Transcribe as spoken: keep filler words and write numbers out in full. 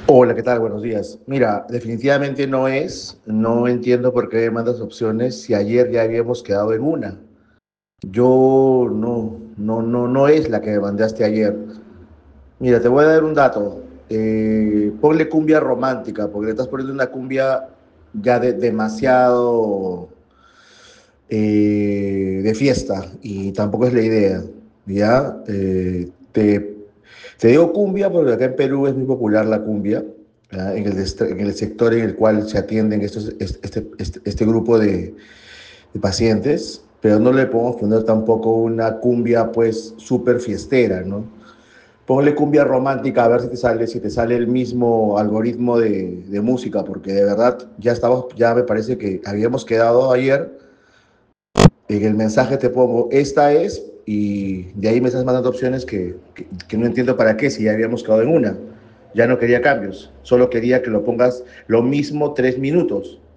Hola, ¿qué tal? Buenos días. Mira, definitivamente no es, no entiendo por qué me mandas opciones si ayer ya habíamos quedado en una. Yo no, no, no, no es la que me mandaste ayer. Mira, te voy a dar un dato. Eh, ponle cumbia romántica, porque le estás poniendo una cumbia ya de, demasiado eh, de fiesta y tampoco es la idea. ¿Ya? Eh, te, te digo cumbia porque acá en Perú es muy popular la cumbia, ¿ya? En el, dest- en el sector en el cual se atienden estos, este, este, este- este grupo de, de pacientes, pero no le podemos poner tampoco una cumbia pues súper fiestera, ¿no? Ponle cumbia romántica a ver si te sale, si te sale el mismo algoritmo de, de música, porque de verdad ya estamos, ya me parece que habíamos quedado ayer en el mensaje te pongo, esta es, y de ahí me estás mandando opciones que, que, que no entiendo para qué, si ya habíamos quedado en una. Ya no quería cambios, solo quería que lo pongas lo mismo tres minutos.